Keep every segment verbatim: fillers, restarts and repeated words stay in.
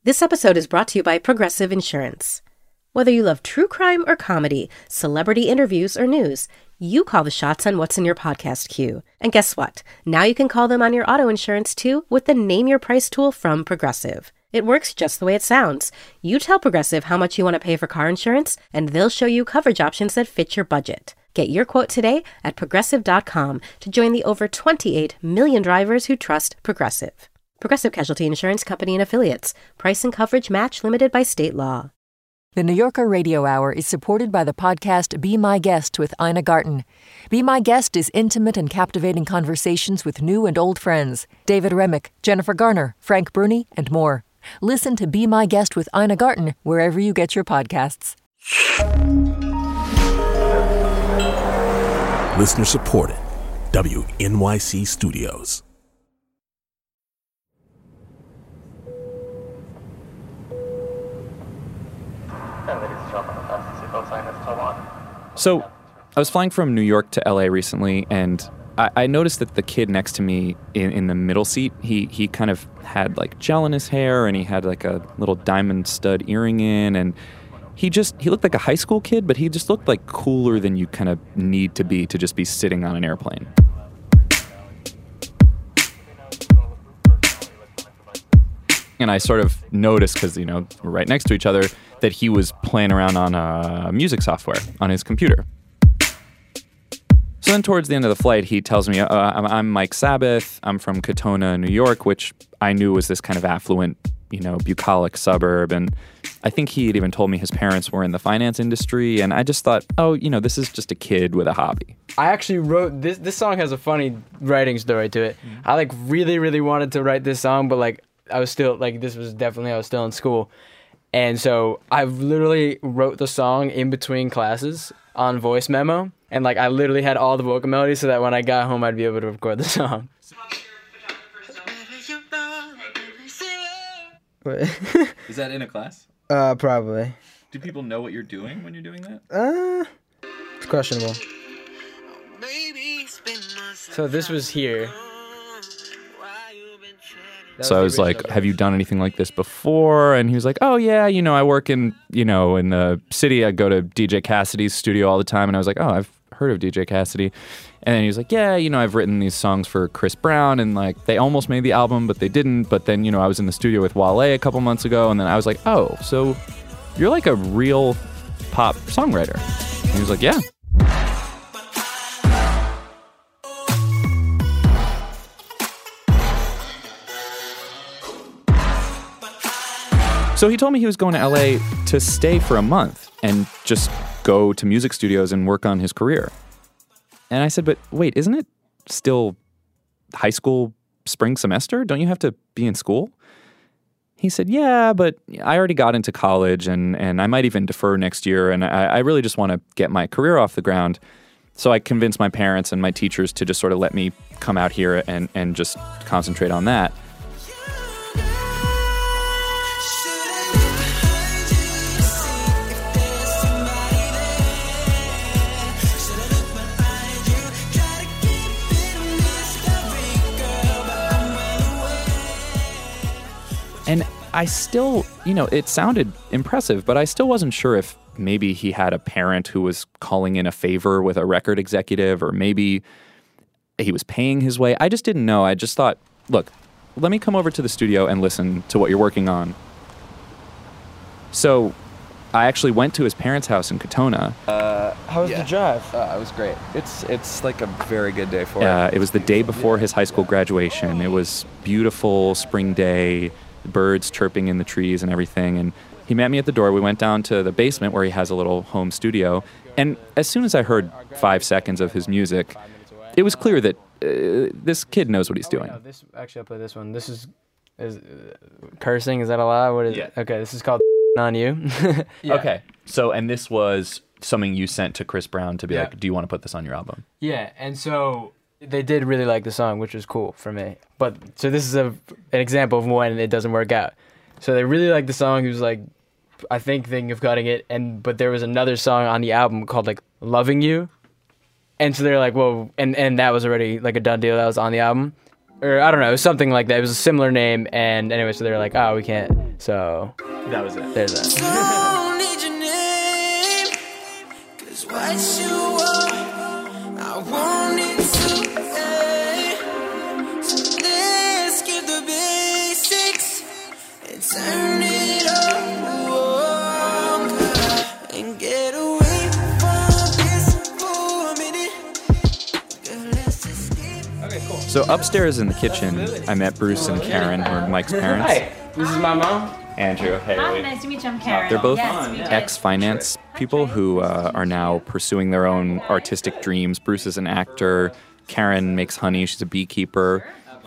This episode is brought to you by Progressive Insurance. Whether you love true crime or comedy, celebrity interviews or news, you call the shots on what's in your podcast queue. And guess what? Now you can call them on your auto insurance too with the Name Your Price tool from Progressive. It works just the way it sounds. You tell Progressive how much you want to pay for car insurance, and they'll show you coverage options that fit your budget. Get your quote today at progressive dot com to join the over twenty-eight million drivers who trust Progressive. Progressive Casualty Insurance Company and Affiliates. Price and coverage match limited by state law. The New Yorker Radio Hour is supported by the podcast Be My Guest with Ina Garten. Be My Guest is intimate and captivating conversations with new and old friends. David Remick, Jennifer Garner, Frank Bruni, and more. Listen to Be My Guest with Ina Garten wherever you get your podcasts. Listener supported. W N Y C Studios. So, I was flying from New York to L A recently, and I, I noticed that the kid next to me in, in the middle seat, he, he kind of had like gel in his hair, and he had like a little diamond stud earring in, and he just, he looked like a high school kid, but he just looked like cooler than you kind of need to be to just be sitting on an airplane. And I sort of noticed, because, you know, we're right next to each other, that he was playing around on uh, music software on his computer. So then towards the end of the flight, he tells me, uh, I'm, I'm Mike Sabbath. I'm from Katona, New York, which I knew was this kind of affluent, you know, bucolic suburb. And I think he had even told me his parents were in the finance industry. And I just thought, oh, you know, this is just a kid with a hobby. I actually wrote this. This song has a funny writing story to it. Mm-hmm. I like really, really wanted to write this song, but like I was still like, this was definitely, I was still in school. And so I literally wrote the song in between classes on voice memo. And like I literally had all the vocal melodies so that when I got home, I'd be able to record the song. Is that in a class? Uh, probably. Do people know what you're doing when you're doing that? Uh, it's questionable. So this was here. So I was like, have you done anything like this before? And he was like, oh, yeah, you know, I work in, you know, in the city. I go to D J Cassidy's studio all the time. And I was like, oh, I've heard of D J Cassidy. And then he was like, yeah, you know, I've written these songs for Chris Brown. And like, they almost made the album, but they didn't. But then, you know, I was in the studio with Wale a couple months ago. And then I was like, oh, so you're like a real pop songwriter. And he was like, yeah. So he told me he was going to L A to stay for a month and just go to music studios and work on his career. And I said, but wait, isn't it still high school spring semester? Don't you have to be in school? He said, yeah, but I already got into college and, and I might even defer next year. And I, I really just want to get my career off the ground. So I convinced my parents and my teachers to just sort of let me come out here and, and just concentrate on that. And I still, you know, it sounded impressive, but I still wasn't sure if maybe he had a parent who was calling in a favor with a record executive, or maybe he was paying his way. I just didn't know. I just thought, look, let me come over to the studio and listen to what you're working on. So I actually went to his parents' house in Katona. Uh, How was yeah. the drive? Uh, it was great. It's it's like a very good day for uh, it. It was the day before his high school graduation. It was beautiful spring day, birds chirping in the trees and everything. And he met me at the door. We went down to the basement where he has a little home studio. And as soon as I heard five seconds of his music, it was clear that uh, this kid knows what he's doing. Oh, wait, no, this, actually, I'll play this one. This is, is uh, cursing. Is that allowed? What is yeah. it? Okay, this is called On You. Yeah. Okay. So, and this was something you sent to Chris Brown to be yeah. like, do you want to put this on your album? Yeah, and so they did really like the song, which was cool for me. But so this is a an example of when it doesn't work out. So they really liked the song. He was like, I think thinking of cutting it, and but there was another song on the album called like Loving You, and so they're like, well, and and that was already like a done deal. That was on the album, or I don't know, it was something like that. It was a ssimilar name, and anyway, so they were like, oh, we can't. So That was it. there's that. Don't need your name, 'cause what you want, I want it today. So let's skip the basics and turn it on and get away from this for a minute. Girl, let's just skip. So upstairs in the kitchen, I met Bruce and Karen, who are Mike's parents. Hi, this is my mom. Andrew, hey. Hi, wait. nice to meet you. I'm Karen. They're both Yes, we did. ex-finance people who uh, are now pursuing their own artistic dreams. Bruce is an actor. Karen makes honey. She's a beekeeper.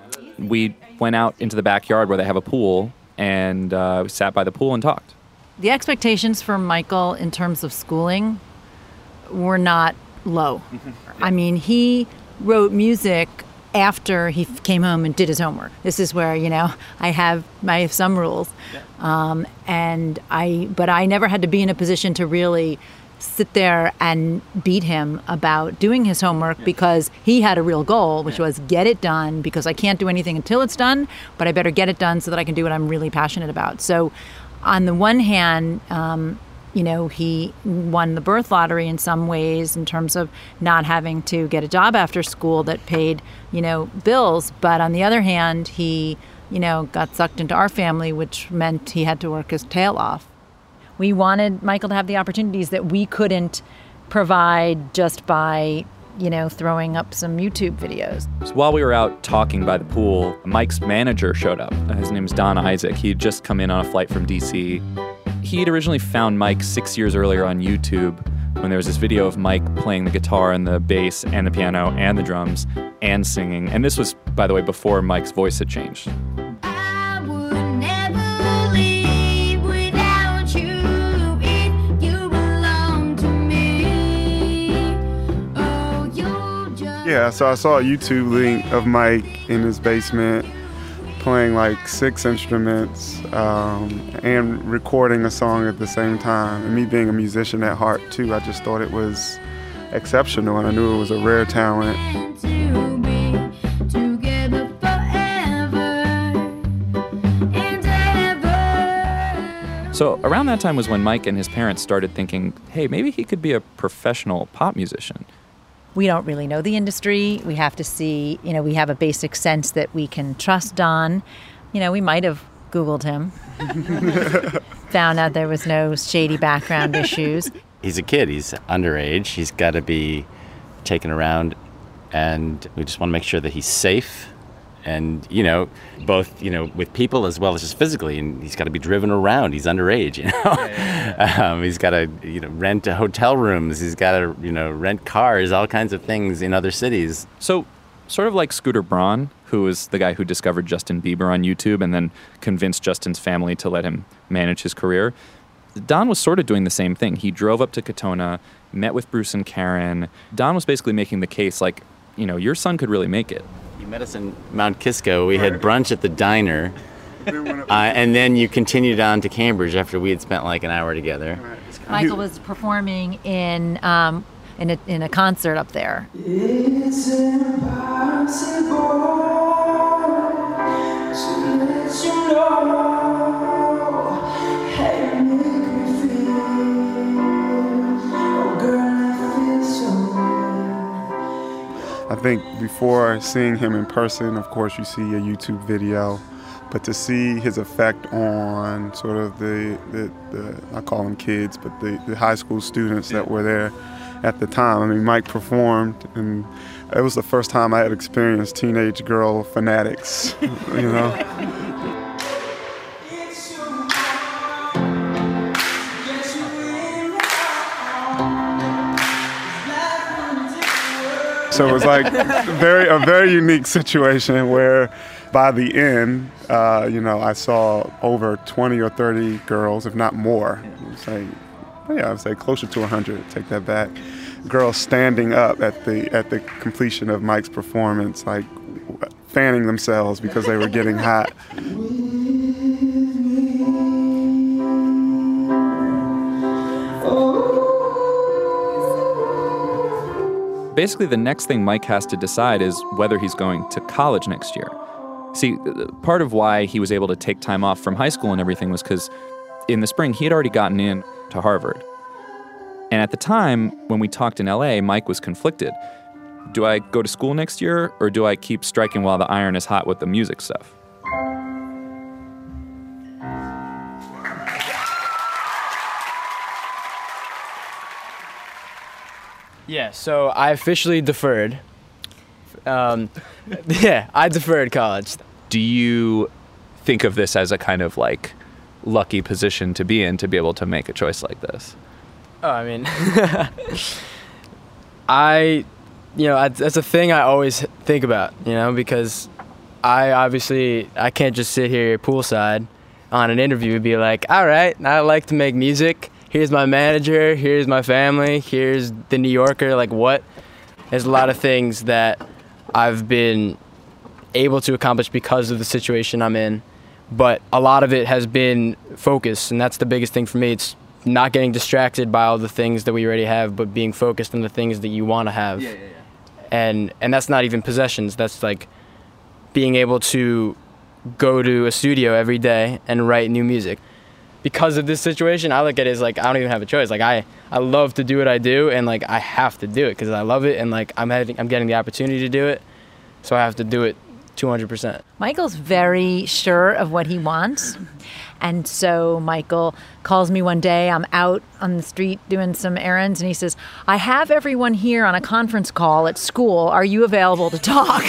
We went out into the backyard where they have a pool, and uh, we sat by the pool and talked. The expectations for Michael in terms of schooling were not low. I mean, he wrote music after he f- came home and did his homework. This is where, you know, I have I have some rules. Um, and I, but I never had to be in a position to really sit there and beat him about doing his homework because he had a real goal, which was get it done because I can't do anything until it's done, but I better get it done so that I can do what I'm really passionate about. So on the one hand, um, you know, he won the birth lottery in some ways in terms of not having to get a job after school that paid, you know, bills. But on the other hand, he, you know, got sucked into our family, which meant he had to work his tail off. We wanted Michael to have the opportunities that we couldn't provide just by, you know, throwing up some YouTube videos. So while we were out talking by the pool, Mike's manager showed up. His name is Don Isaac. He had just come in on a flight from D C. He'd originally found Mike six years earlier on YouTube when there was this video of Mike playing the guitar and the bass and the piano and the drums and singing. And this was, by the way, before Mike's voice had changed. I would never leave without you if you belong to me. Oh, you just Yeah, so I saw a YouTube link of Mike in his basement playing like six instruments um, and recording a song at the same time. And me being a musician at heart too, I just thought it was exceptional, and I knew it was a rare talent. meant to be together forever and ever. So around that time was when Mike and his parents started thinking, hey, maybe he could be a professional pop musician. We don't really know the industry. We have to see, you know, we have a basic sense that we can trust Don. You know, we might have Googled him, found out there was no shady background issues. He's a kid. He's underage. He's got to be taken around, and we just want to make sure that he's safe. And, you know, both, you know, with people as well as just physically. And he's got to be driven around. He's underage, you know. um, he's got to, you know, rent hotel rooms. He's got to, you know, rent cars, all kinds of things in other cities. So sort of like Scooter Braun, who was the guy who discovered Justin Bieber on YouTube and then convinced Justin's family to let him manage his career, Don was sort of doing the same thing. He drove up to Katona, met with Bruce and Karen. Don was basically making the case like, you know, your son could really make it. You met us in Mount Kisco. We had brunch at the diner. uh, and then you continued on to Cambridge after we had spent like an hour together. Michael was performing in um, in, a, in a concert up there. It's impossible to let you know how you make me feel. Oh, girl, I feel so good. I think before seeing him in person, of course, you see a YouTube video, but to see his effect on sort of the, the, the I call them kids, but the, the high school students that were there at the time. I mean, Mike performed, and it was the first time I had experienced teenage girl fanatics, you know? So it was like very a very unique situation where by the end, uh, you know, I saw over twenty or thirty girls, if not more. Say, yeah, I would say closer to one hundred. Take that back. Girls standing up at the at the completion of Mike's performance, like fanning themselves because they were getting hot. Basically, the next thing Mike has to decide is whether he's going to college next year. See, part of why he was able to take time off from high school and everything was because in the spring, he had already gotten in to Harvard. And at the time, when we talked in L A, Mike was conflicted. Do I go to school next year, or do I keep striking while the iron is hot with the music stuff? Yeah, so I officially deferred. Um, yeah, I deferred college. Do you think of this as a kind of like lucky position to be in to be able to make a choice like this? Oh, I mean, I, you know, I, that's a thing I always think about, you know, because I obviously, I can't just sit here poolside on an interview and be like, all right, I like to make music. Here's my manager. Here's my family. Here's the New Yorker. Like, what? There's a lot of things that I've been able to accomplish because of the situation I'm in. But a lot of it has been focus, and that's the biggest thing for me. It's not getting distracted by all the things that we already have, but being focused on the things that you want to have. Yeah, yeah, yeah. And and that's not even possessions. That's like being able to go to a studio every day and write new music. Because of this situation, I look at it as like I don't even have a choice. Like I, I love to do what I do, and like I have to do it because I love it, and like I'm having, I'm getting the opportunity to do it, so I have to do it two hundred percent. Michael's very sure of what he wants. And so Michael calls me one day. I'm out on the street doing some errands, and he says, I have everyone here on a conference call at school. Are you available to talk?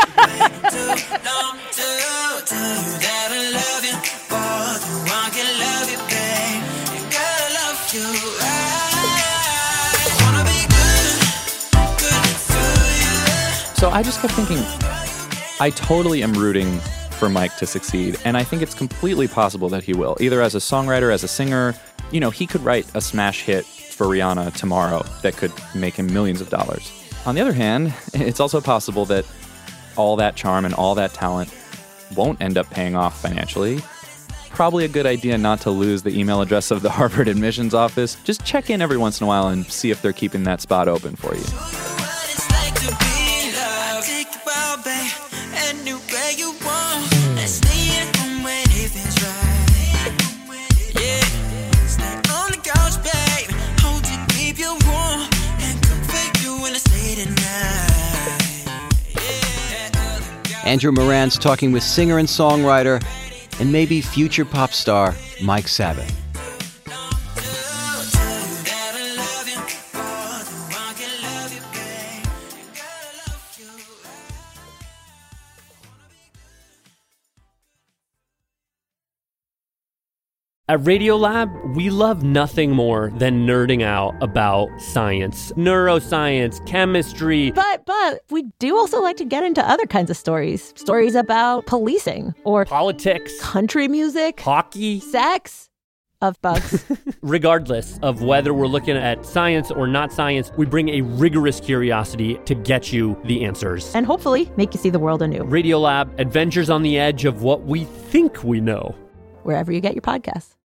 So I just kept thinking, I totally am rooting for Mike to succeed, and I think it's completely possible that he will, either as a songwriter, as a singer. You know, he could write a smash hit for Rihanna tomorrow that could make him millions of dollars. On the other hand, it's also possible that all that charm and all that talent won't end up paying off financially. Probably a good idea not to lose the email address of the Harvard admissions office. Just check in every once in a while and see if they're keeping that spot open for you. Andrew Moran's talking with singer and songwriter and maybe future pop star Mike Sabbath. At Radiolab, we love nothing more than nerding out about science, neuroscience, chemistry. But but we do also like to get into other kinds of stories. Stories about policing or politics, country music, hockey, sex, of bugs. Regardless of whether we're looking at science or not science, we bring a rigorous curiosity to get you the answers. And hopefully make you see the world anew. Radiolab, adventures on the edge of what we think we know. Wherever you get your podcasts.